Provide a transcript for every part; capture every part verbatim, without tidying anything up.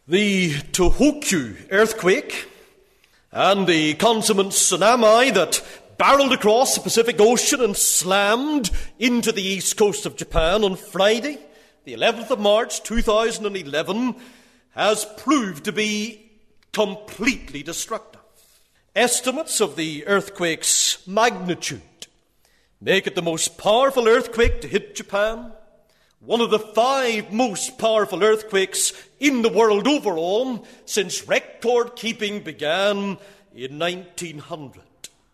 The Tohoku earthquake and the consummate tsunami that barreled across the Pacific Ocean and slammed into the east coast of Japan on Friday, the eleventh of March two thousand eleven, has proved to be completely destructive. Estimates of the earthquake's magnitude make it the most powerful earthquake to hit Japan, one of the five most powerful earthquakes in the world overall since record-keeping began in nineteen hundred.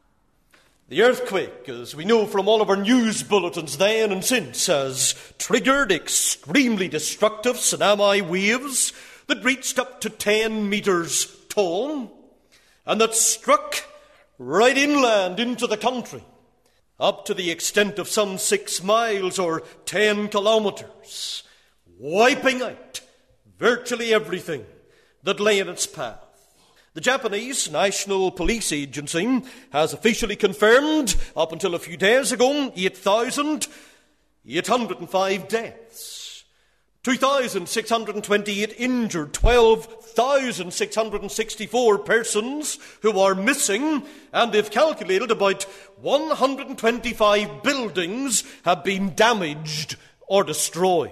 The earthquake, as we know from all of our news bulletins then and since, has triggered extremely destructive tsunami waves that reached up to ten metres tall and that struck right inland into the country, up to the extent of some six miles or ten kilometres, wiping out virtually everything that lay in its path. The Japanese National Police Agency has officially confirmed, up until a few days ago, eight thousand eight hundred five deaths, two thousand six hundred twenty-eight injured, twelve thousand six hundred sixty-four persons who are missing, and they've calculated about one hundred twenty-five buildings have been damaged or destroyed.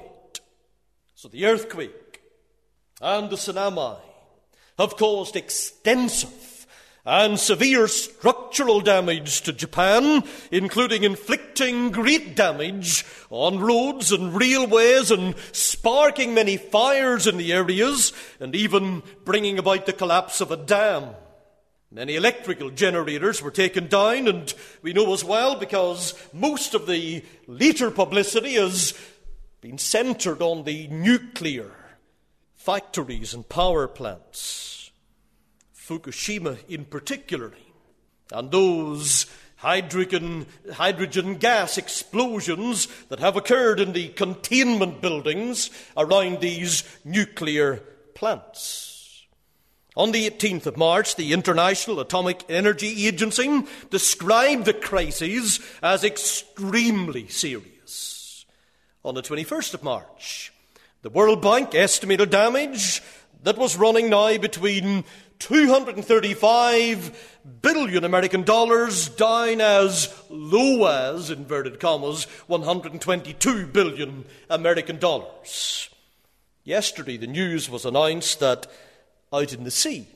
So the earthquake and the tsunami have caused extensive and severe structural damage to Japan, including inflicting great damage on roads and railways and sparking many fires in the areas, and even bringing about the collapse of a dam. Many electrical generators were taken down, and we know as well because most of the later publicity has been centred on the nuclear factories and power plants, Fukushima in particular, and those hydrogen, hydrogen gas explosions that have occurred in the containment buildings around these nuclear plants. On the eighteenth of March, the International Atomic Energy Agency described the crisis as extremely serious. On the twenty-first of March, the World Bank estimated damage that was running now between two hundred thirty-five billion American dollars down as low as, inverted commas, one hundred twenty-two billion American dollars. Yesterday, the news was announced that out in the sea,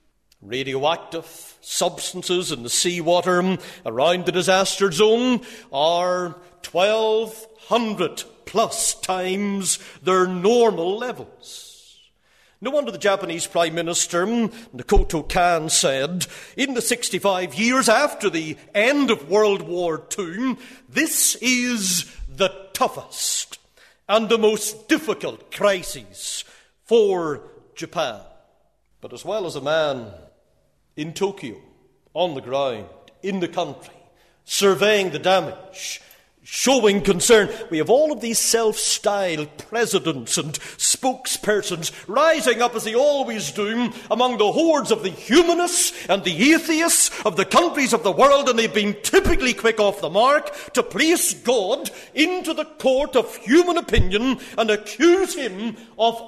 radioactive substances in the seawater around the disaster zone are twelve hundred plus times their normal levels. No wonder the Japanese Prime Minister, Nakoto Kan, said, in the sixty-five years after the end of World War Two, this is the toughest and the most difficult crisis for Japan. But as well as a man in Tokyo, on the ground, in the country, surveying the damage, showing concern, we have all of these self-styled presidents and spokespersons rising up, as they always do, among the hordes of the humanists and the atheists of the countries of the world, and they've been typically quick off the mark to place God into the court of human opinion and accuse him of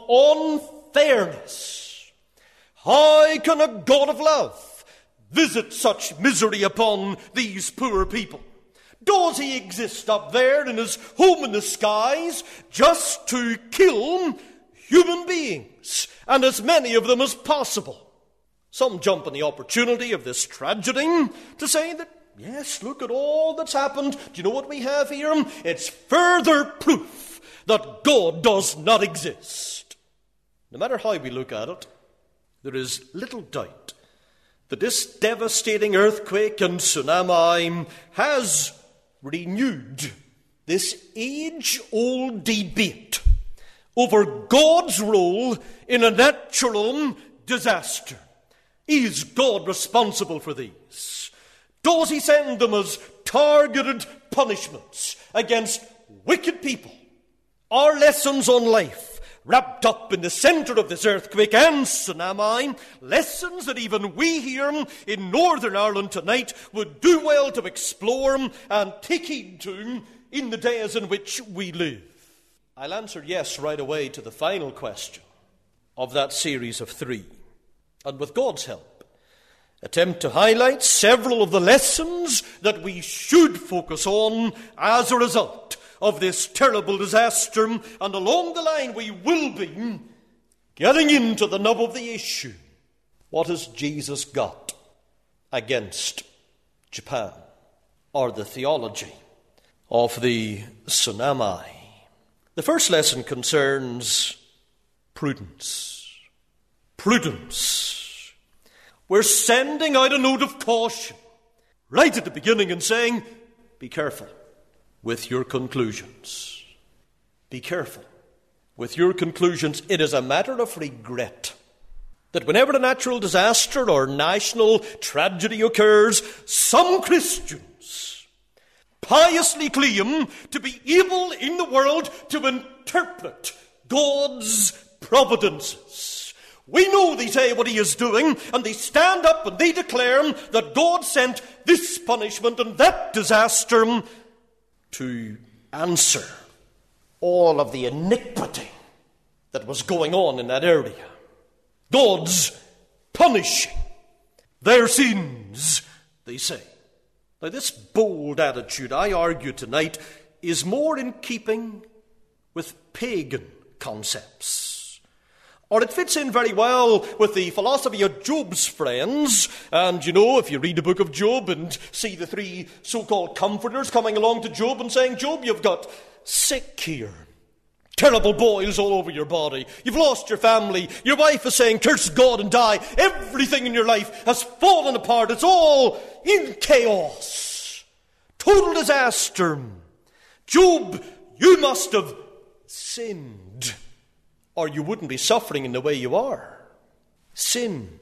unfairness. How can a God of love visit such misery upon these poor people? Does he exist up there in his home in the skies just to kill human beings, and as many of them as possible? Some jump on the opportunity of this tragedy to say that, yes, look at all that's happened. Do you know what we have here? It's further proof that God does not exist. No matter how we look at it, there is little doubt that this devastating earthquake and tsunami has renewed this age-old debate over God's role in a natural disaster. Is God responsible for these? Does he send them as targeted punishments against wicked people? Are lessons on life wrapped up in the centre of this earthquake and tsunami, lessons that even we here in Northern Ireland tonight would do well to explore and take heed to in the days in which we live? I'll answer yes right away to the final question. of that series of three, and with God's help, attempt to highlight several of the lessons that we should focus on as a result of this terrible disaster, and along the line we will be getting into the nub of the issue. What has Jesus got against Japan, or the theology of the tsunami? The first lesson concerns prudence. Prudence. We're sending out a note of caution right at the beginning and saying, be careful with your conclusions. Be careful with your conclusions. It is a matter of regret that whenever a natural disaster or national tragedy occurs, some Christians piously claim to be able in the world to interpret God's providences. We know, they say, what he is doing, and they stand up and they declare that God sent this punishment and that disaster to answer all of the iniquity that was going on in that area. God's punishing their sins, they say. Now, this bold attitude, I argue tonight, is more in keeping with pagan concepts. Or it fits in very well with the philosophy of Job's friends. And, you know, if you read the book of Job and see the three so-called comforters coming along to Job and saying, Job, you've got sick here. Terrible boils all over your body. You've lost your family. Your wife is saying, curse God and die. Everything in your life has fallen apart. It's all in chaos. Total disaster. Job, you must have sinned, or you wouldn't be suffering in the way you are. Sin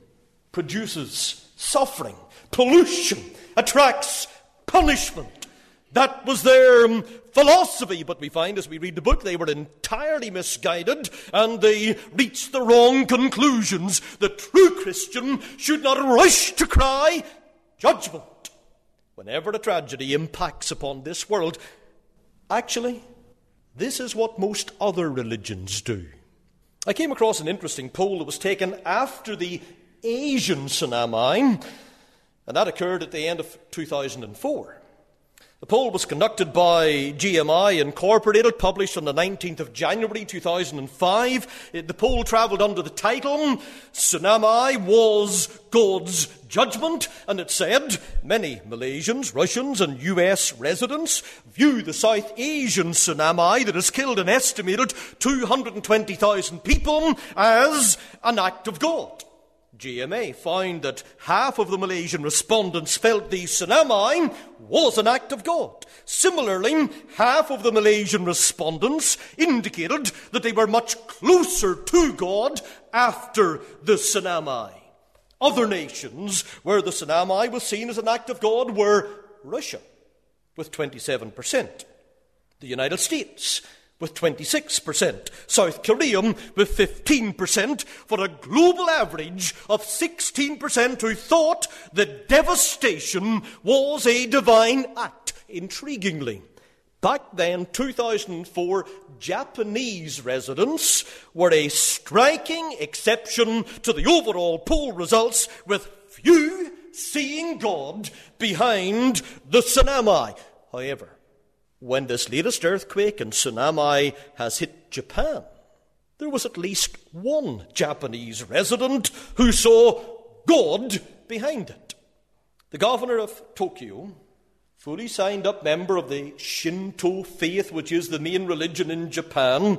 produces suffering. Pollution attracts punishment. That was their philosophy, but we find as we read the book they were entirely misguided and they reached the wrong conclusions. The true Christian should not rush to cry judgment whenever a tragedy impacts upon this world. Actually, this is what most other religions do. I came across an interesting poll that was taken after the Asian tsunami, and that occurred at the end of two thousand four. The poll was conducted by G M I Incorporated, published on the nineteenth of January two thousand five. The poll travelled under the title, Tsunami Was God's Judgment, and it said, many Malaysians, Russians and U S residents view the South Asian tsunami that has killed an estimated two hundred twenty thousand people as an act of God. G M A found that half of the Malaysian respondents felt the tsunami was an act of God. Similarly, half of the Malaysian respondents indicated that they were much closer to God after the tsunami. Other nations where the tsunami was seen as an act of God were Russia, with twenty-seven percent, the United States, with twenty-six percent, South Korea with fifteen percent, for a global average of sixteen percent who thought that devastation was a divine act. Intriguingly, back then, two thousand four, Japanese residents were a striking exception to the overall poll results, with few seeing God behind the tsunami. However, when this latest earthquake and tsunami has hit Japan, there was at least one Japanese resident who saw God behind it. The governor of Tokyo, fully signed up member of the Shinto faith, which is the main religion in Japan,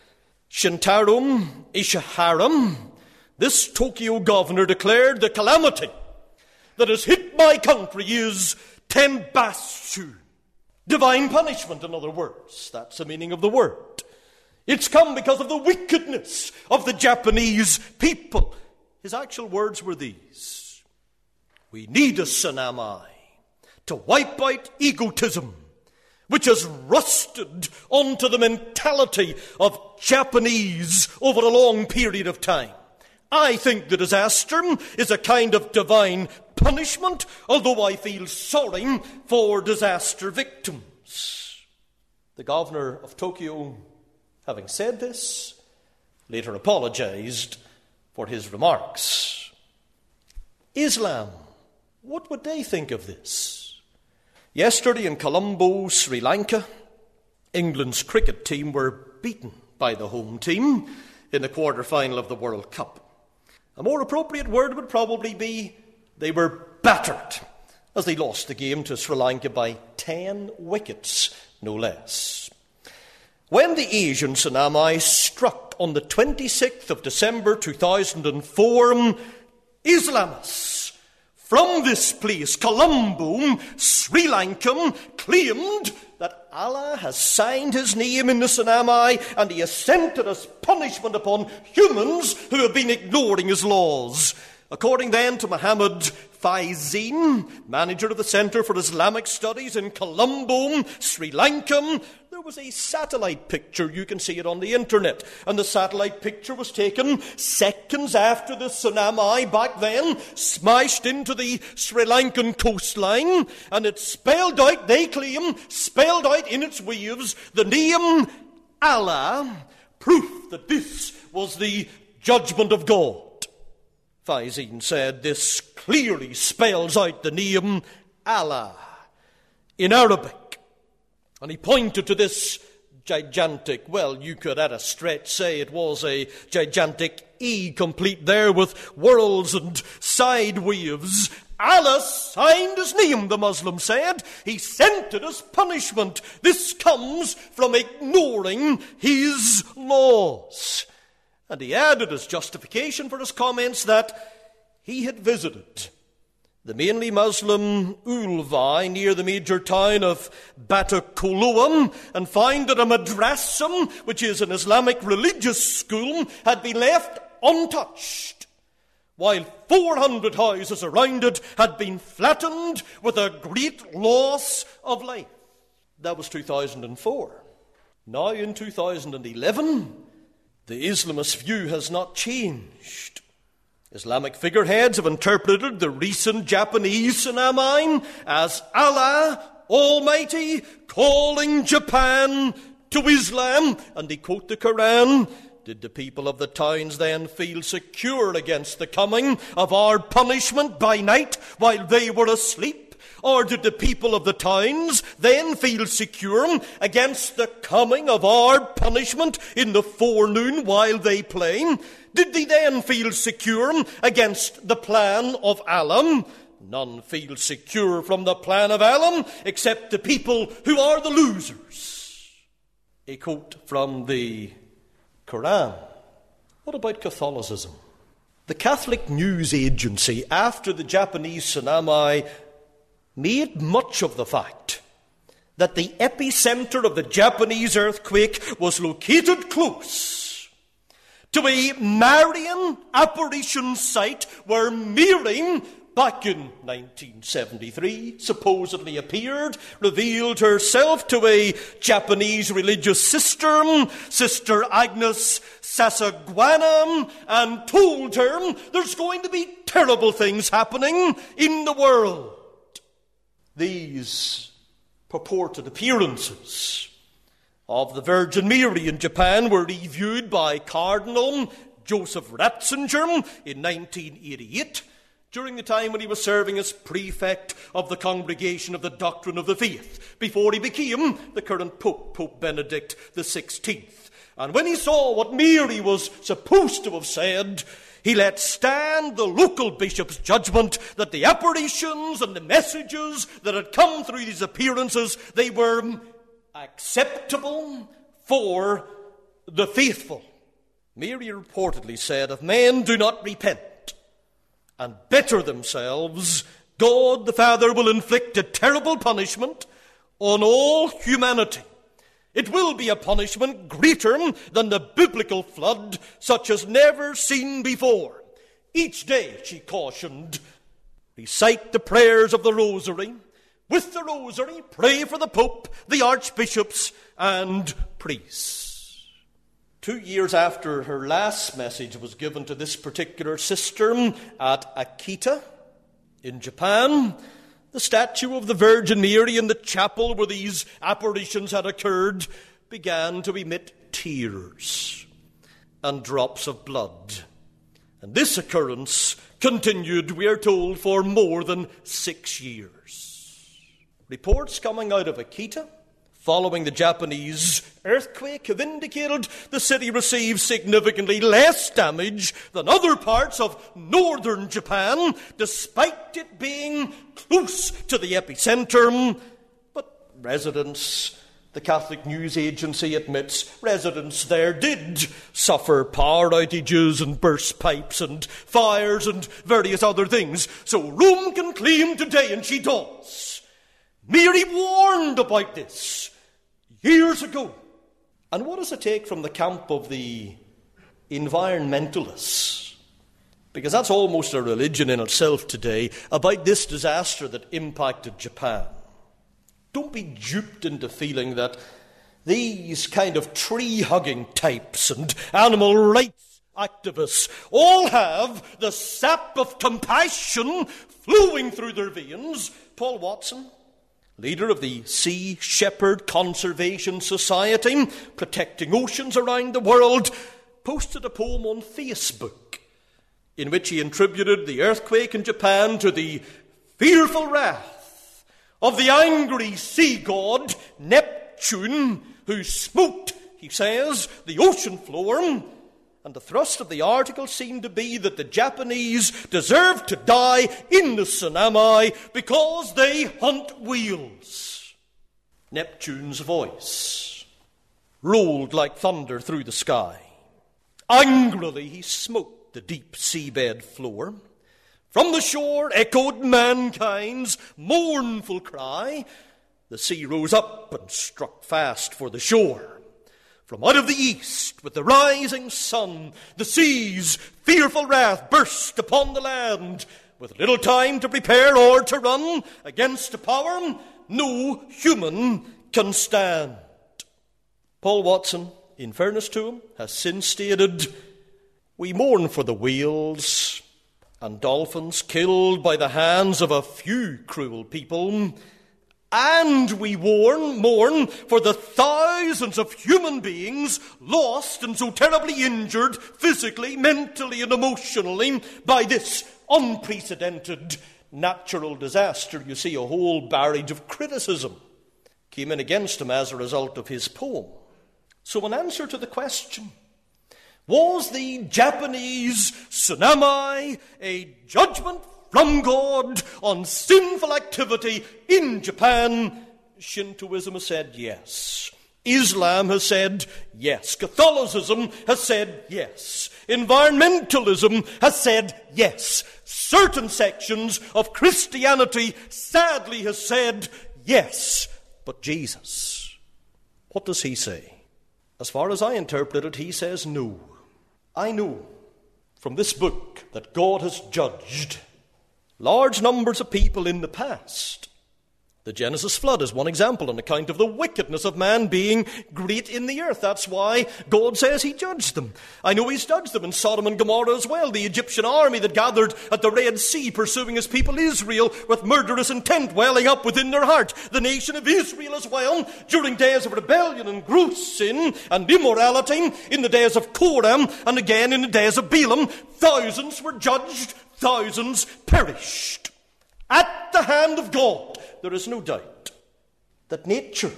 Shintaro Ishihara, this Tokyo governor declared the calamity that has hit my country is tenbatsu. Divine punishment, in other words. That's the meaning of the word. It's come because of the wickedness of the Japanese people. His actual words were these: we need a tsunami to wipe out egotism, which has rusted onto the mentality of Japanese over a long period of time. I think the disaster is a kind of divine punishment, although I feel sorry for disaster victims. The governor of Tokyo, having said this, later apologized for his remarks. Islam, what would they think of this? Yesterday in Colombo, Sri Lanka, England's cricket team were beaten by the home team in the quarter-final of the World Cup. A more appropriate word would probably be they were battered as they lost the game to Sri Lanka by ten wickets, no less. When the Asian tsunami struck on the twenty-sixth of December two thousand four, Islamists from this place, Colombo, Sri Lanka, claimed that Allah has signed his name in the tsunami and he has sent it as punishment upon humans who have been ignoring his laws. According then to Mohammed Faizeen, manager of the Centre for Islamic Studies in Colombo, Sri Lanka, there was a satellite picture. You can see it on the internet. And the satellite picture was taken seconds after the tsunami back then smashed into the Sri Lankan coastline. And it spelled out, they claim, spelled out in its waves the name Allah, proof that this was the judgment of God. Faizeen said this clearly spells out the name Allah in Arabic. And he pointed to this gigantic, well, you could at a stretch say it was a gigantic E complete there with whirls and side waves. Allah signed his name, the Muslim said. He sent it as punishment. This comes from ignoring his laws. And he added as justification for his comments that he had visited the mainly Muslim Ulva near the major town of Batacaloa and found that a madrasa, which is an Islamic religious school, had been left untouched, while four hundred houses around it had been flattened with a great loss of life. That was two thousand four. Now in two thousand eleven, the Islamist view has not changed. Islamic figureheads have interpreted the recent Japanese tsunami as Allah Almighty calling Japan to Islam, and they quote the Quran. Did the people of the towns then feel secure against the coming of our punishment by night while they were asleep? Or did the people of the towns then feel secure against the coming of our punishment in the forenoon while they play? Did they then feel secure against the plan of Allah? None feel secure from the plan of Allah except the people who are the losers. A quote from the Quran. What about Catholicism? The Catholic News Agency, after the Japanese tsunami, made much of the fact that the epicenter of the Japanese earthquake was located close to a Marian apparition site where Mary, back in nineteen seventy-three, supposedly appeared, revealed herself to a Japanese religious sister, Sister Agnes Sasagwana, and told her there's going to be terrible things happening in the world. These purported appearances of the Virgin Mary in Japan were reviewed by Cardinal Joseph Ratzinger in nineteen eighty-eight, during the time when he was serving as prefect of the Congregation of the Doctrine of the Faith, before he became the current Pope, Pope Benedict the sixteenth. And when he saw what Mary was supposed to have said, he let stand the local bishop's judgment that the apparitions and the messages that had come through these appearances, they were acceptable for the faithful. Mary reportedly said, if men do not repent and better themselves, God the Father will inflict a terrible punishment on all humanity. It will be a punishment greater than the biblical flood, such as never seen before. Each day, she cautioned, recite the prayers of the Rosary. With the Rosary, pray for the Pope, the archbishops, and priests. Two years after her last message was given to this particular sister at Akita in Japan, the statue of the Virgin Mary in the chapel where these apparitions had occurred began to emit tears. and drops of blood. And this occurrence continued, we are told, for more than six years. Reports coming out of Akita following the Japanese earthquake have indicated the city received significantly less damage than other parts of northern Japan, despite it being close to the epicenter. But residents, the Catholic News Agency admits, residents there did suffer power outages and burst pipes and fires and various other things. So Rome can claim today, and she does, Mary warned about this years ago. And what does it take from the camp of the environmentalists? Because that's almost a religion in itself today, about this disaster that impacted Japan. Don't be duped into feeling that these kind of tree-hugging types and animal rights activists all have the sap of compassion flowing through their veins. Paul Watson, leader of the Sea Shepherd Conservation Society, protecting oceans around the world, posted a poem on Facebook in which he attributed the earthquake in Japan to the fearful wrath of the angry sea god Neptune, who smote, he says, the ocean floor. And the thrust of the article seemed to be that the Japanese deserved to die in the tsunami because they hunt whales. Neptune's voice rolled like thunder through the sky. Angrily he smote the deep seabed floor. From the shore echoed mankind's mournful cry. The sea rose up and struck fast for the shore. From out of the east, with the rising sun, the sea's fearful wrath burst upon the land, with little time to prepare or to run against a power no human can stand. Paul Watson, in fairness to him, has since stated, we mourn for the whales and dolphins killed by the hands of a few cruel people, and we warn, mourn for the thousands of human beings lost and so terribly injured physically, mentally, and emotionally by this unprecedented natural disaster. You see, a whole barrage of criticism came in against him as a result of his poem. So in answer to the question, was the Japanese tsunami a judgment from God on sinful activity in Japan? Shintoism has said yes. Islam has said yes. Catholicism has said yes. Environmentalism has said yes. Certain sections of Christianity sadly has said yes. But Jesus, what does he say? As far as I interpret it, he says no. I know from this book that God has judged large numbers of people in the past. The Genesis flood is one example, an account of the wickedness of man being great in the earth. That's why God says he judged them. I know he's judged them in Sodom and Gomorrah as well. The Egyptian army that gathered at the Red Sea pursuing his people Israel with murderous intent welling up within their heart. The nation of Israel as well, during days of rebellion and gross sin and immorality, in the days of Korah and again in the days of Balaam, thousands were judged, thousands perished. At the hand of God, there is no doubt that nature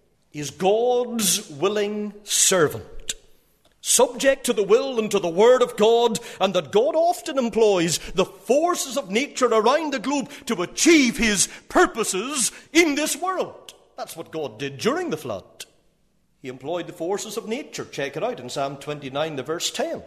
is God's willing servant, subject to the will and to the word of God, and that God often employs the forces of nature around the globe to achieve his purposes in this world. That's what God did during the flood. He employed the forces of nature. Check it out in Psalm twenty-nine, the verse ten.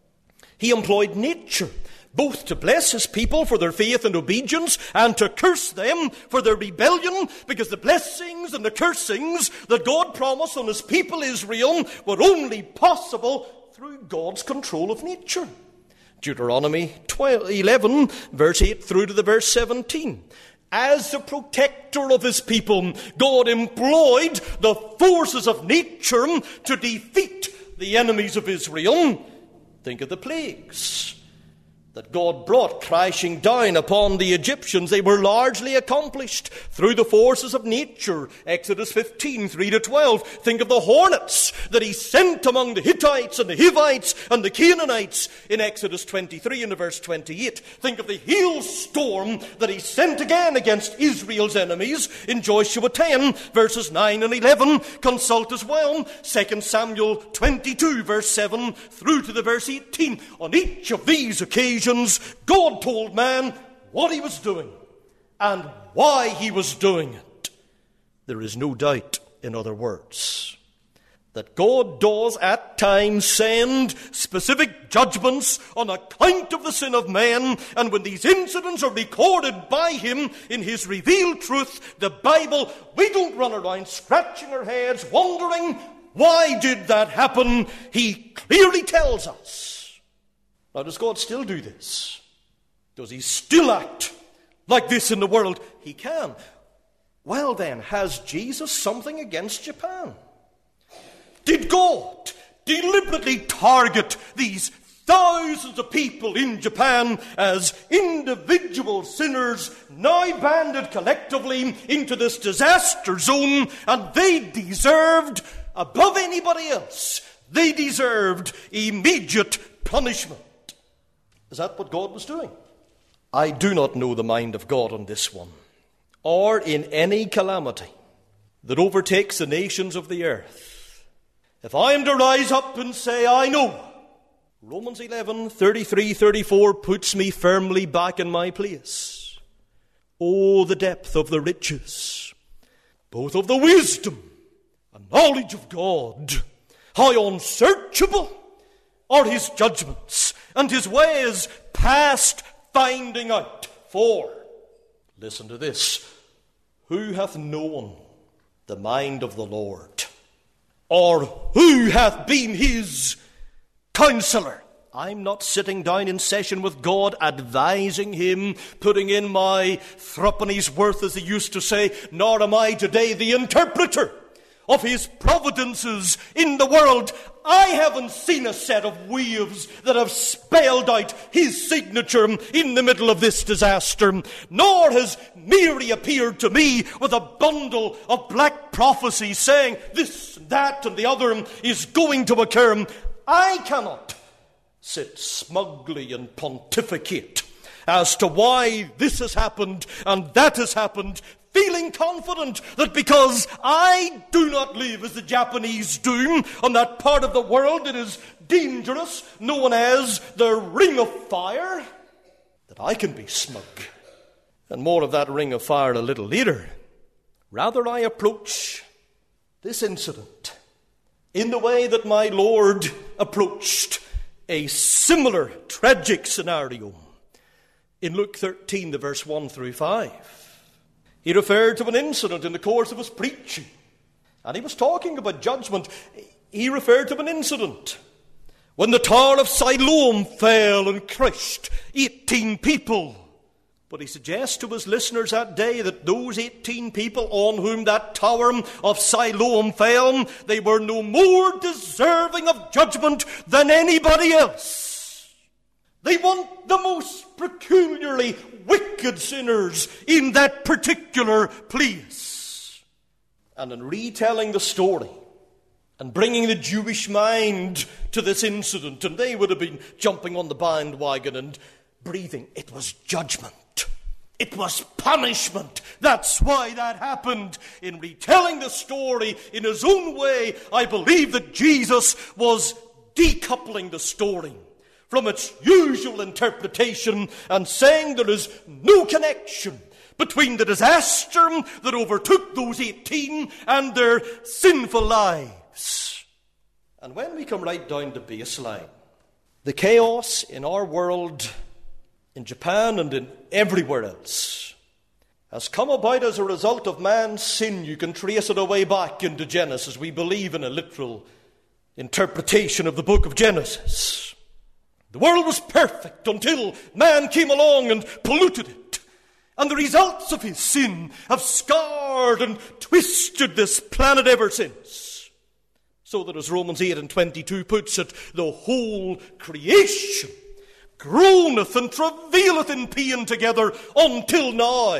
He employed nature both to bless his people for their faith and obedience and to curse them for their rebellion, because the blessings and the cursings that God promised on his people Israel were only possible through God's control of nature. Deuteronomy twelve, eleven, verse eight through to the verse seventeen. As the protector of his people, God employed the forces of nature to defeat the enemies of Israel. Think of the plagues that God brought crashing down upon the Egyptians, they were largely accomplished through the forces of nature. Exodus fifteen, three to twelve. Think of the hornets that he sent among the Hittites and the Hivites and the Canaanites in Exodus twenty-three and verse twenty-eight. Think of the hailstorm that he sent again against Israel's enemies in Joshua ten, verses nine and eleven. Consult as well Second Samuel twenty-two, verse seven through to the verse eighteen. On each of these occasions, God told man what he was doing and why he was doing it. There is no doubt, in other words, that God does at times send specific judgments on account of the sin of men, and when these incidents are recorded by him in his revealed truth, the Bible, we don't run around scratching our heads wondering, why did that happen? He clearly tells us. Now, does God still do this? Does he still act like this in the world? He can. Well then, has Jesus something against Japan? Did God deliberately target these thousands of people in Japan as individual sinners now banded collectively into this disaster zone, and they deserved, above anybody else, they deserved immediate punishment? Is that what God was doing? I do not know the mind of God on this one, or in any calamity that overtakes the nations of the earth. If I am to rise up and say, I know, Romans eleven, thirty-three, thirty-four puts me firmly back in my place. Oh, the depth of the riches, both of the wisdom and knowledge of God. How unsearchable are his judgments, and his ways past finding out. For, listen to this, who hath known the mind of the Lord? Or who hath been his counselor? I'm not sitting down in session with God advising him, putting in my threepenny's worth, as he used to say, nor am I today the interpreter of his providences in the world. I haven't seen a set of waves that have spelled out his signature in the middle of this disaster, nor has Mary appeared to me with a bundle of black prophecies saying this, that, and the other is going to occur. I cannot sit smugly and pontificate as to why this has happened and that has happened, feeling confident that because I do not live as the Japanese do on that part of the world that is dangerous, known as the Ring of Fire, that I can be smug. And more of that Ring of Fire a little later. Rather, I approach this incident in the way that my Lord approached a similar tragic scenario in Luke thirteen, the verse one through five. He referred to an incident in the course of his preaching, and he was talking about judgment. He referred to an incident when the Tower of Siloam fell and crushed eighteen people. But he suggests to his listeners that day that those eighteen people on whom that Tower of Siloam fell, they were no more deserving of judgment than anybody else. They want the most peculiarly wicked sinners in that particular place. And in retelling the story and bringing the Jewish mind to this incident, and they would have been jumping on the bandwagon and breathing, it was judgment. It was punishment. That's why that happened. In retelling the story in his own way, I believe that Jesus was decoupling the story from its usual interpretation and saying there is no connection between the disaster that overtook those eighteen and their sinful lives. And when we come right down to baseline, the chaos in our world, in Japan and in everywhere else, has come about as a result of man's sin. You can trace it away back into Genesis. We believe in a literal interpretation of the book of Genesis. The world was perfect until man came along and polluted it. And the results of his sin have scarred and twisted this planet ever since. So that, as Romans eight and twenty-two puts it, the whole creation groaneth and travaileth in pain together until now.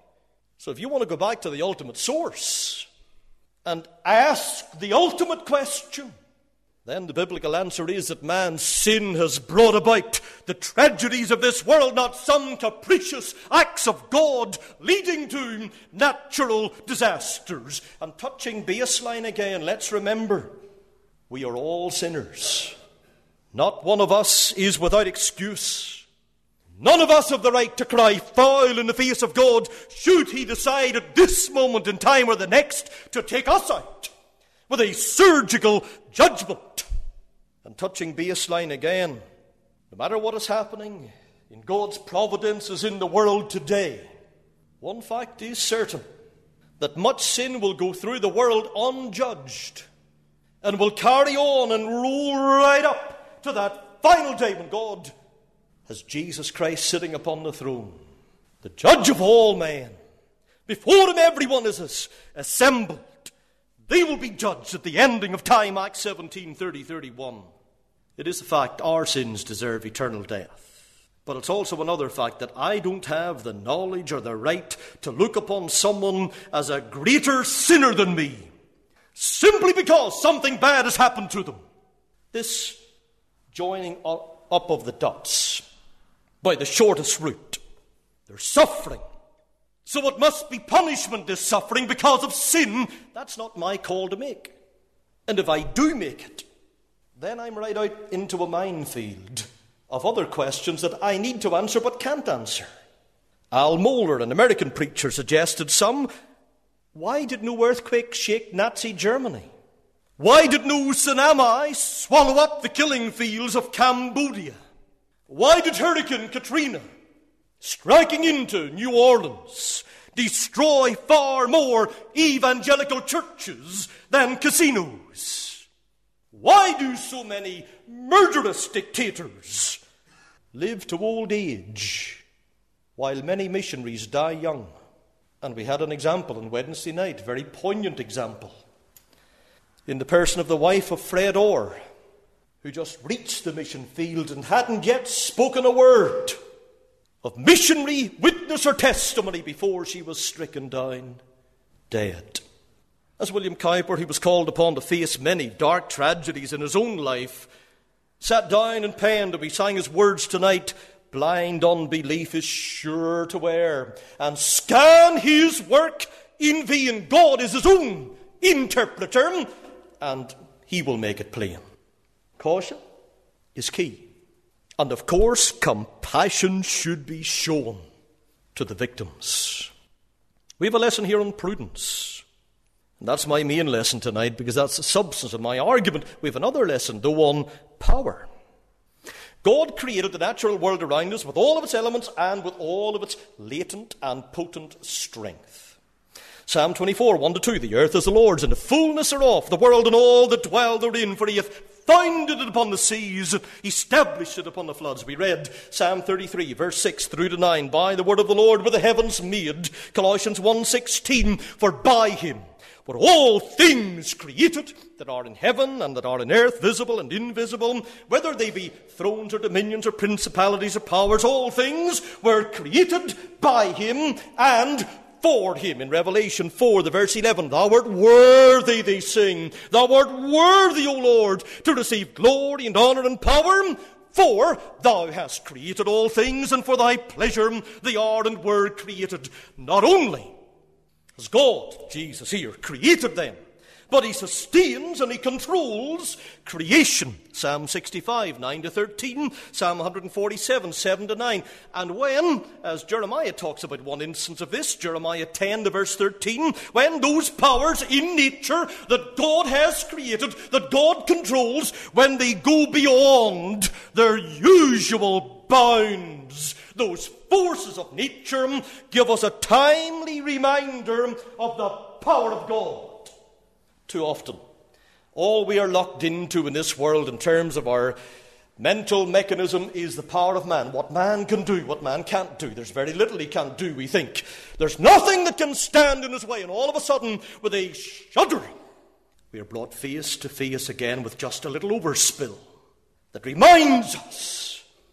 So if you want to go back to the ultimate source and ask the ultimate question, then the biblical answer is that man's sin has brought about the tragedies of this world, not some capricious acts of God leading to natural disasters. And touching baseline again, let's remember, we are all sinners. Not one of us is without excuse. None of us have the right to cry foul in the face of God should he decide at this moment in time or the next to take us out with a surgical judgment. And touching baseline again, no matter what is happening in God's providence as in the world today, one fact is certain, that much sin will go through the world unjudged and will carry on and roll right up to that final day when God has Jesus Christ sitting upon the throne, the judge of all men. Before him everyone is assembled. They will be judged at the ending of time, Acts seventeen, thirty, thirty-one. It is a fact our sins deserve eternal death. But it's also another fact that I don't have the knowledge or the right to look upon someone as a greater sinner than me, simply because something bad has happened to them. This joining up of the dots by the shortest route. They're suffering. So it must be punishment, this suffering, because of sin. That's not my call to make. And if I do make it, then I'm right out into a minefield of other questions that I need to answer but can't answer. Al Mohler, an American preacher, suggested some. Why did no earthquake shake Nazi Germany? Why did no tsunami swallow up the killing fields of Cambodia? Why did Hurricane Katrina, striking into New Orleans, destroy far more evangelical churches than casinos? Why do so many murderous dictators live to old age, while many missionaries die young? And we had an example on Wednesday night, a very poignant example, in the person of the wife of Fred Orr, who just reached the mission field and hadn't yet spoken a word of missionary witness or testimony before she was stricken down dead. As William Cowper, who was called upon to face many dark tragedies in his own life, sat down and penned, and we sang his words tonight, blind unbelief is sure to err, and scan his work in vain. God is his own interpreter, and he will make it plain. Caution is key. And of course, compassion should be shown to the victims. We have a lesson here on prudence. And that's my main lesson tonight, because that's the substance of my argument. We have another lesson, though, on power. God created the natural world around us with all of its elements and with all of its latent and potent strength. Psalm twenty-four, one to two, the earth is the Lord's, and the fullness thereof, the world and all that dwell therein, for he hath founded it upon the seas, and established it upon the floods. We read Psalm thirty-three, verse six through to nine, by the word of the Lord were the heavens made. Colossians one sixteen, for by him were all things created that are in heaven and that are in earth, visible and invisible, whether they be thrones or dominions or principalities or powers, all things were created by him and for him. In Revelation four, the verse eleven, thou art worthy, they sing, thou art worthy, O Lord, to receive glory and honour and power, for thou hast created all things, and for thy pleasure they are and were created. Not only has God, Jesus here, created them, but he sustains and he controls creation. Psalm sixty-five, nine to thirteen, Psalm one forty-seven, seven to nine. And when, as Jeremiah talks about one instance of this, Jeremiah ten to verse thirteen, when those powers in nature that God has created, that God controls, when they go beyond their usual bounds, those forces of nature give us a timely reminder of the power of God. Too often, all we are locked into in this world in terms of our mental mechanism is the power of man. What man can do, what man can't do. There's very little he can't do, we think. There's nothing that can stand in his way. And all of a sudden, with a shuddering, we are brought face to face again with just a little overspill that reminds us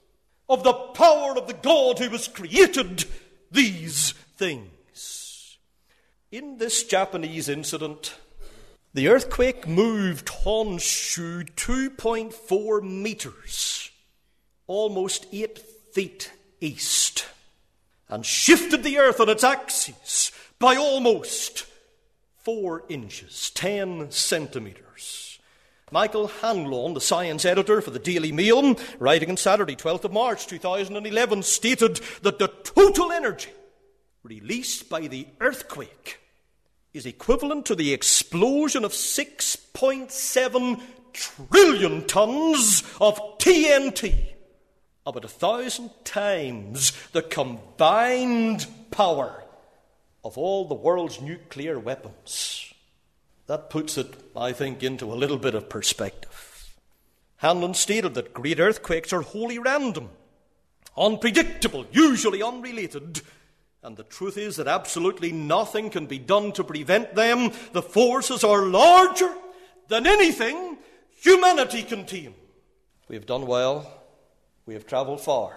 of the power of the God who has created these things. In this Japanese incident, the earthquake moved Honshu two point four meters, almost eight feet east, and shifted the earth on its axis by almost four inches, ten centimeters. Michael Hanlon, the science editor for the Daily Mail, writing on Saturday, twelfth of March two thousand eleven, stated that the total energy released by the earthquake is equivalent to the explosion of six point seven trillion tons of T N T, about a thousand times the combined power of all the world's nuclear weapons. That puts it, I think, into a little bit of perspective. Hanlon stated that great earthquakes are wholly random, unpredictable, usually unrelated, and the truth is that absolutely nothing can be done to prevent them. The forces are larger than anything humanity can tame. We have done well. We have travelled far.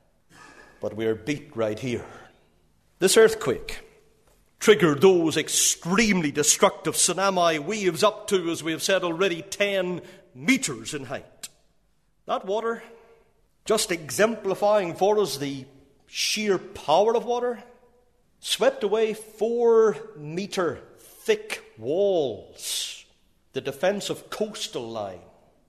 But we are beat right here. This earthquake triggered those extremely destructive tsunami waves up to, as we have said already, ten metres in height. That water, just exemplifying for us the sheer power of water, swept away four metre thick walls, the defensive coastal line,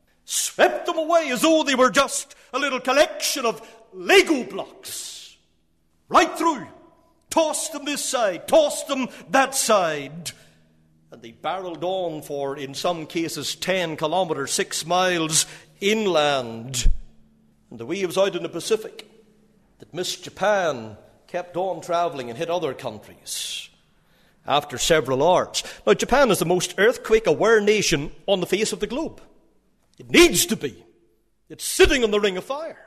swept them away as though they were just a little collection of Lego blocks, right through, tossed them this side, tossed them that side, and they barreled on for, in some cases, ten kilometres, six miles inland. And the waves out in the Pacific that missed Japan kept on travelling and hit other countries after several hours. Now, Japan is the most earthquake-aware nation on the face of the globe. It needs to be. It's sitting on the Ring of Fire,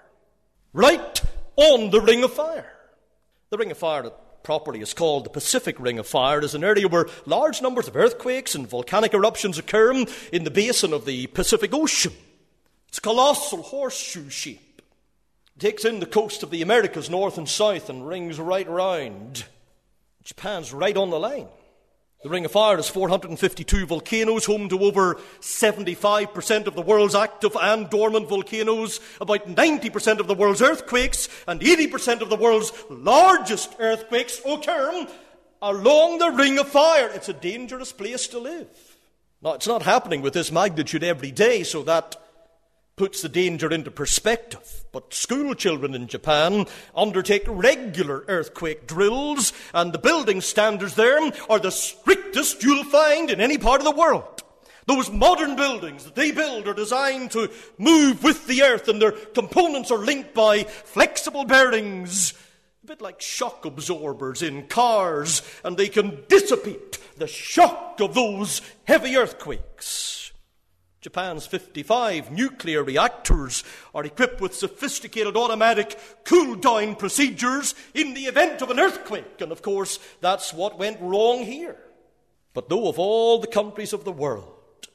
right on the Ring of Fire. The Ring of Fire, that properly is called the Pacific Ring of Fire, is an area where large numbers of earthquakes and volcanic eruptions occur in the basin of the Pacific Ocean. It's colossal horseshoe shape. It takes in the coast of the Americas, north and south, and rings right round. Japan's right on the line. The Ring of Fire has four hundred fifty-two volcanoes, home to over seventy-five percent of the world's active and dormant volcanoes, about ninety percent of the world's earthquakes, and eighty percent of the world's largest earthquakes occur along the Ring of Fire. It's a dangerous place to live. Now, it's not happening with this magnitude every day, so that puts the danger into perspective. But school children in Japan undertake regular earthquake drills, and the building standards there are the strictest you'll find in any part of the world. Those modern buildings that they build are designed to move with the earth, and their components are linked by flexible bearings, a bit like shock absorbers in cars, and they can dissipate the shock of those heavy earthquakes. Japan's fifty-five nuclear reactors are equipped with sophisticated automatic cool-down procedures in the event of an earthquake. And of course, that's what went wrong here. But though of all the countries of the world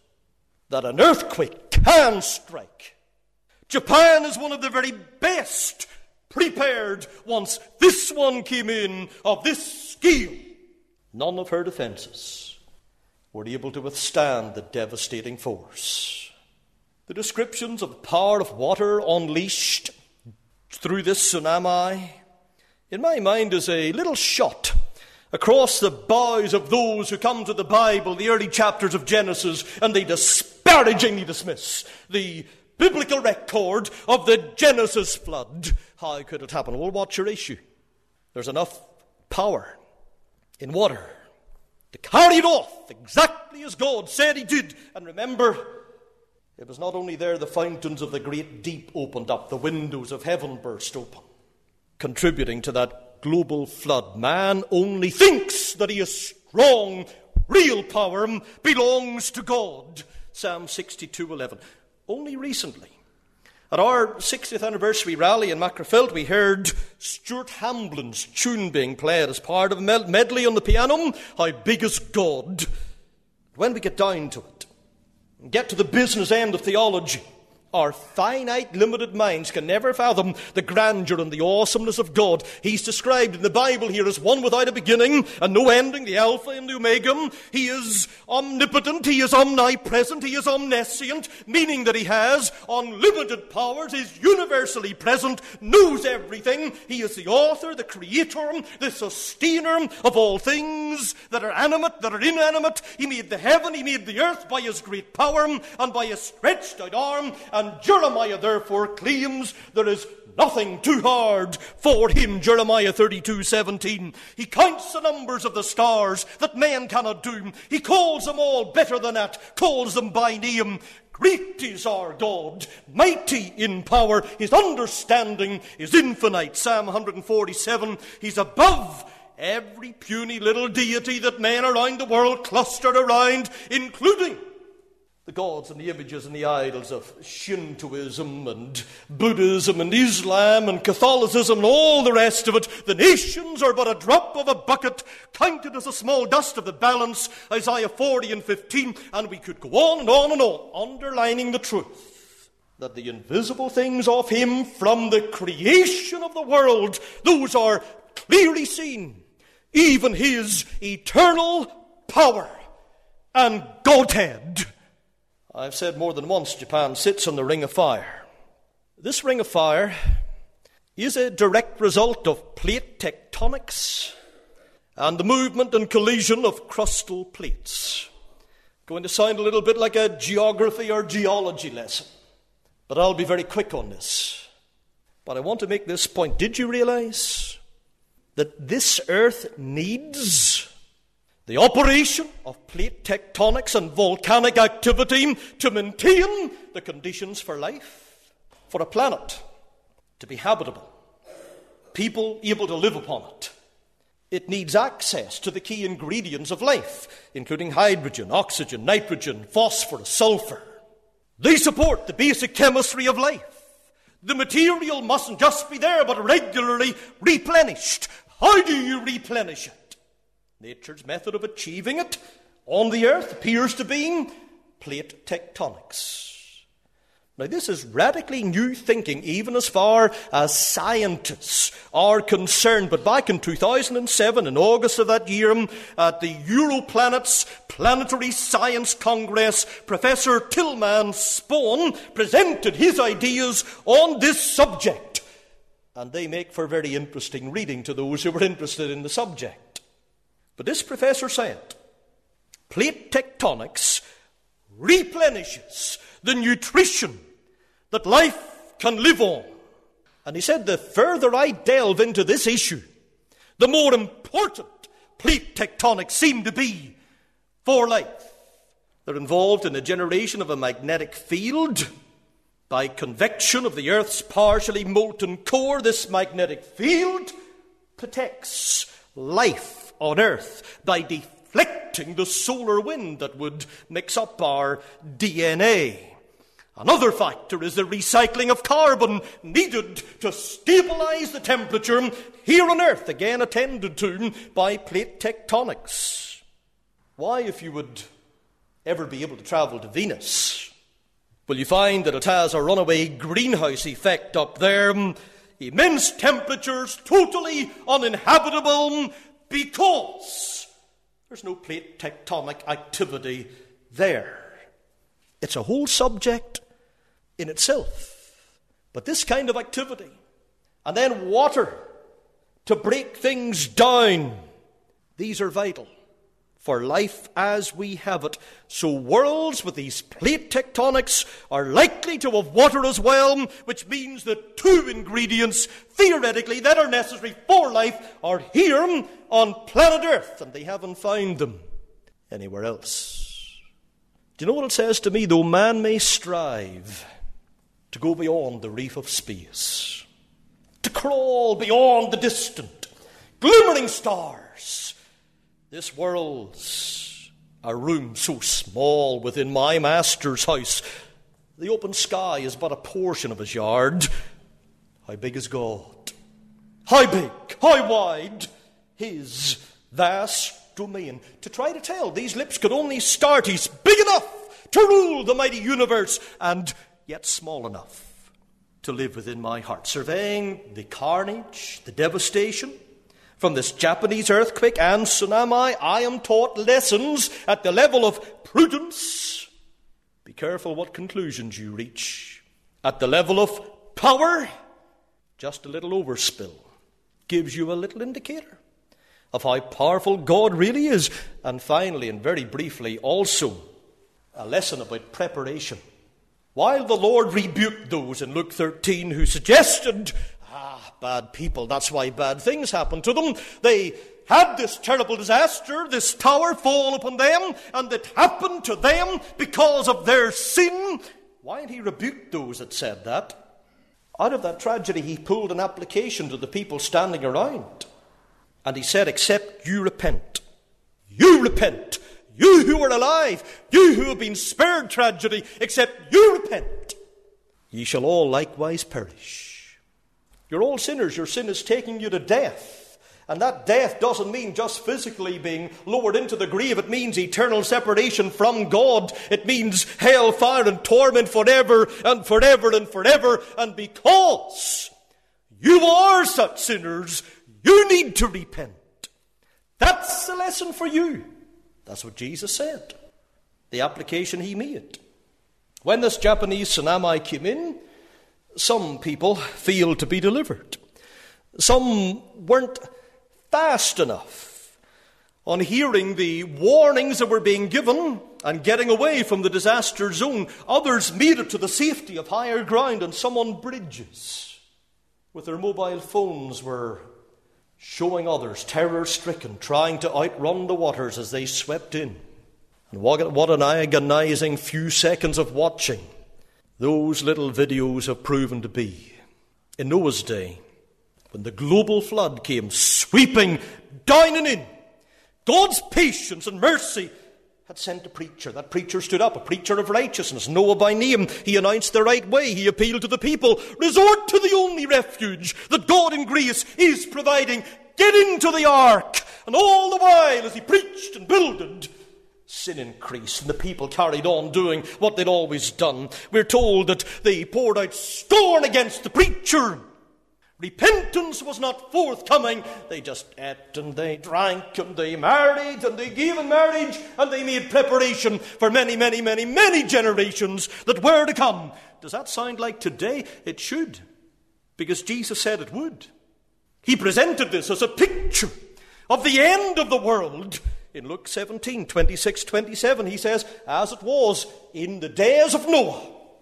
that an earthquake can strike, Japan is one of the very best prepared once this one came in of this scale. None of her defences were able to withstand the devastating force. The descriptions of the power of water unleashed through this tsunami, in my mind, is a little shot across the bows of those who come to the Bible, the early chapters of Genesis, and they disparagingly dismiss the biblical record of the Genesis flood. How could it happen? Well, what's your issue? There's enough power in water to carry it off exactly as God said he did. And remember, it was not only there the fountains of the great deep opened up, the windows of heaven burst open, contributing to that global flood. Man only thinks that he is strong. Real power belongs to God. Psalm sixty-two eleven. Only recently, at our sixtieth anniversary rally in Macrofield, we heard Stuart Hamblin's tune being played as part of a medley on the piano, How Big Is God. When we get down to it, and get to the business end of theology, Our finite, limited minds can never fathom the grandeur and the awesomeness of God. He's described in the Bible here as one without a beginning and no ending, the Alpha and the Omega. He is omnipotent, he is omnipresent, he is omniscient, meaning that he has unlimited powers, is universally present, knows everything. He is the author, the creator, the sustainer of all things that are animate, that are inanimate. He made the heaven, he made the earth by his great power and by his stretched out arm. And Jeremiah therefore claims there is nothing too hard for him. Jeremiah thirty-two seventeen. He counts the numbers of the stars that man cannot do. He calls them all better than that, calls them by name. Great is our God, mighty in power. His understanding is infinite. Psalm one forty-seven. He's above every puny little deity that men around the world clustered around, including the gods and the images and the idols of Shintoism and Buddhism and Islam and Catholicism and all the rest of it. The nations are but a drop of a bucket, counted as a small dust of the balance, Isaiah forty and fifteen, and we could go on and on and on, underlining the truth that the invisible things of him from the creation of the world, those are clearly seen, even his eternal power and Godhead. I've said more than once, Japan sits on the ring of fire. This ring of fire is a direct result of plate tectonics and the movement and collision of crustal plates. Going to sound a little bit like a geography or geology lesson, but I'll be very quick on this. But I want to make this point. Did you realize that this earth needs the operation of plate tectonics and volcanic activity to maintain the conditions for life, for a planet to be habitable, people able to live upon it? It needs access to the key ingredients of life, including hydrogen, oxygen, nitrogen, phosphorus, sulfur. They support the basic chemistry of life. The material mustn't just be there, but regularly replenished. How do you replenish it? Nature's method of achieving it on the earth appears to be plate tectonics. Now, this is radically new thinking, even as far as scientists are concerned. But back in two thousand seven, in August of that year, at the Europlanets Planetary Science Congress, Professor Tilman Spohn presented his ideas on this subject. And they make for very interesting reading to those who were interested in the subject. But this professor said, plate tectonics replenishes the nutrition that life can live on. And he said, the further I delve into this issue, the more important plate tectonics seem to be for life. They're involved in the generation of a magnetic field. By convection of the Earth's partially molten core, this magnetic field protects life on Earth by deflecting the solar wind that would mix up our D N A. Another factor is the recycling of carbon needed to stabilize the temperature here on Earth, again attended to by plate tectonics. Why, if you would ever be able to travel to Venus, will you find that it has a runaway greenhouse effect up there? Immense temperatures, totally uninhabitable, because there's no plate tectonic activity there. It's a whole subject in itself. But this kind of activity, and then water to break things down, these are vital for life as we have it. So worlds with these plate tectonics are likely to have water as well, which means that two ingredients, theoretically, that are necessary for life are here on planet Earth, and they haven't found them anywhere else. Do you know what it says to me? Though man may strive to go beyond the reef of space, to crawl beyond the distant, glimmering stars, this world's a room so small within my master's house. The open sky is but a portion of his yard. How big is God? How big, how wide his vast domain? To try to tell, these lips could only start. He's big enough to rule the mighty universe, and yet small enough to live within my heart. Surveying the carnage, the devastation from this Japanese earthquake and tsunami, I am taught lessons at the level of prudence. Be careful what conclusions you reach. At the level of power, just a little overspill gives you a little indicator of how powerful God really is. And finally, and very briefly, also a lesson about preparation. While the Lord rebuked those in Luke thirteen who suggested, ah, bad people, that's why bad things happen to them. They had this terrible disaster, this tower fall upon them, and it happened to them because of their sin. While he rebuked those that said that, out of that tragedy he pulled an application to the people standing around. And he said, except you repent, you repent, you who are alive, you who have been spared tragedy, except you repent, ye shall all likewise perish. You're all sinners. Your sin is taking you to death. And that death doesn't mean just physically being lowered into the grave. It means eternal separation from God. It means hell, fire, and torment forever and forever and forever. And because you are such sinners, you need to repent. That's the lesson for you. That's what Jesus said. The application he made. When this Japanese tsunami came in, some people failed to be delivered. Some weren't fast enough on hearing the warnings that were being given and getting away from the disaster zone. Others made it to the safety of higher ground, and some on bridges with their mobile phones were showing others terror-stricken, trying to outrun the waters as they swept in. And what, what an agonizing few seconds of watching those little videos have proven to be. In Noah's day, when the global flood came sweeping down and in, God's patience and mercy had sent a preacher. That preacher stood up, a preacher of righteousness, Noah by name. He announced the right way. He appealed to the people. Resort to the only refuge that God in grace is providing. Get into the ark. And all the while, as he preached and builded, sin increased, and the people carried on doing what they'd always done. We're told that they poured out scorn against the preacher. Repentance was not forthcoming. They just ate and they drank and they married and they gave in marriage and they made preparation for many, many, many, many generations that were to come. Does that sound like today? It should, because Jesus said it would. He presented this as a picture of the end of the world. In Luke seventeen, twenty-six, twenty-seven, he says, as it was in the days of Noah,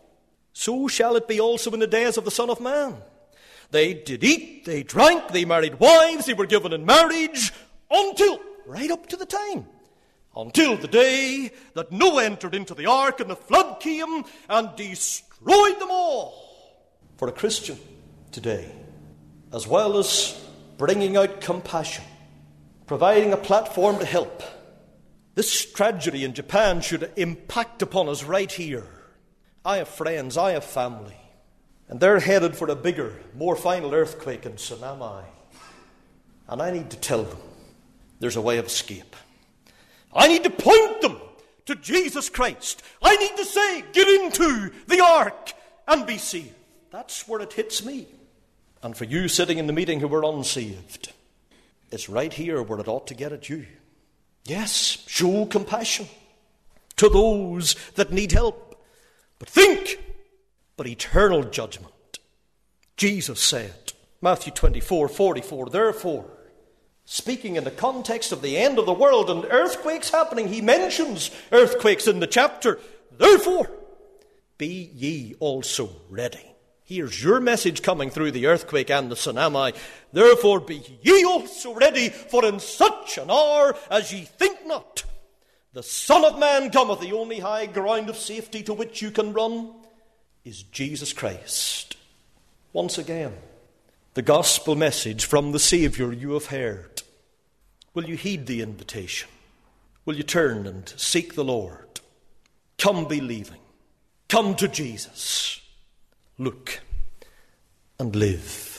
so shall it be also in the days of the Son of Man. They did eat, they drank, they married wives, they were given in marriage, until, right up to the time, until the day that Noah entered into the ark and the flood came and destroyed them all. For a Christian today, as well as bringing out compassion, providing a platform to help, this tragedy in Japan should impact upon us right here. I have friends, I have family, and they're headed for a bigger, more final earthquake and tsunami. And I need to tell them there's a way of escape. I need to point them to Jesus Christ. I need to say, get into the ark and be saved. That's where it hits me. And for you sitting in the meeting who were unsaved, it's right here where it ought to get at you. Yes, show compassion to those that need help. But think, but eternal judgment. Jesus said, Matthew twenty-four, forty-four, therefore, speaking in the context of the end of the world and earthquakes happening, he mentions earthquakes in the chapter. Therefore, be ye also ready. Here's your message coming through the earthquake and the tsunami. Therefore be ye also ready, for in such an hour as ye think not, the Son of Man cometh. The only high ground of safety to which you can run is Jesus Christ. Once again, the gospel message from the Saviour you have heard. Will you heed the invitation? Will you turn and seek the Lord? Come believing. Come to Jesus. Look and live.